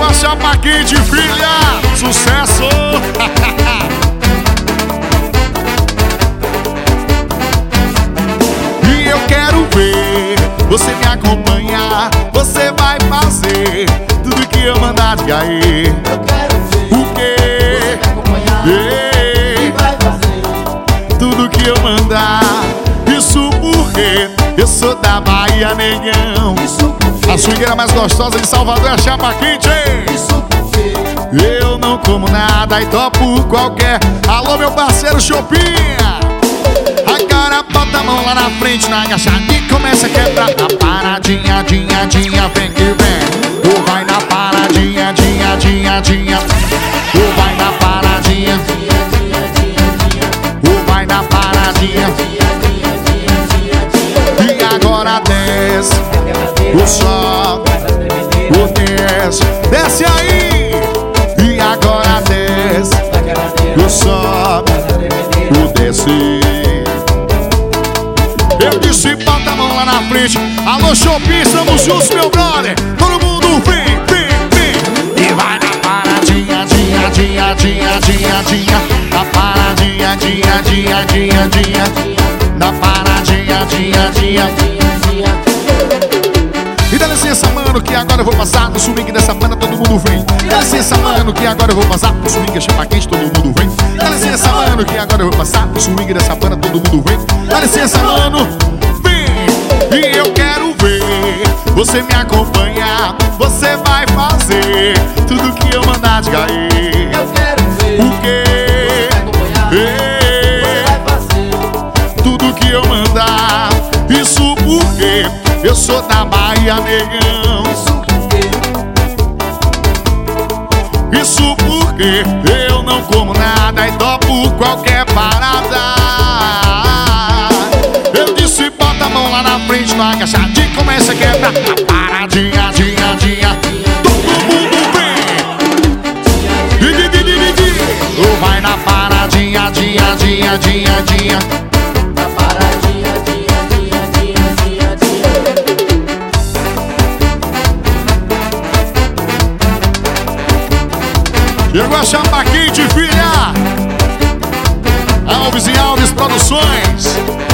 a chapa quente, filha. Sucesso. E eu quero ver você me acompanhar. Você vai fazer tudo que eu mandar, diga aí. Eu quero ver O quê? você me acompanhar. E vai fazer Tudo que eu mandar. Isso porque eu sou da Bahia, negão. isso porque A swingueira mais gostosa de Salvador é a chapa quente. isso porque Eu não como nada e topo qualquer. Alô, meu parceiro Chopinha. Agora bota a mão lá na frente, na agachada e começa a quebrar. Na paradinha, dinha, dinha, vem que vem. Ou vai na paradinha, dinha, dinha, dinha. Ou vai na paradinha, ou vai na paradinha. E agora desce o sol, o desce, desce aí. E agora desce o sol, o desce. Eu disse bota a mão lá na frente. Alô Shopping, estamos juntos, meu brother. Todo mundo vem, vem, vem. E vai na paradinha, dinha, dinha, dinha, dinha, dinha. Na paradinha, dinha, dinha, dinha, dinha. Na paradinha, dinha, dinha. E dá licença, mano, que agora eu vou passar no swing dessa banda, todo mundo vem. Dá licença, mano, que agora eu vou passar no swing chapa quente, todo mundo vem. Dá licença, mano, que agora eu vou passar no swing dessa banda, todo mundo vem. Dá licença, mano, vem. E eu quero ver você me acompanhar. Você vai fazer tudo que eu mandar, diga aí. eu quero ver O quê? você me acompanhar. Você vai fazer Tudo que eu mandar. Isso porque eu sou da Bahia, negão. isso porque Isso porque eu não como nada e topo qualquer parada. Eu disse bota a mão lá na frente, no agachadinho e começa a quebrar. Na paradinha, dinha, dinha. Todo mundo vem. Ou vai na paradinha, dinha, dinha, dinha, dinha. na paradinha, dia. Chegou a chapa quente, filha. Alves e Alves Produções.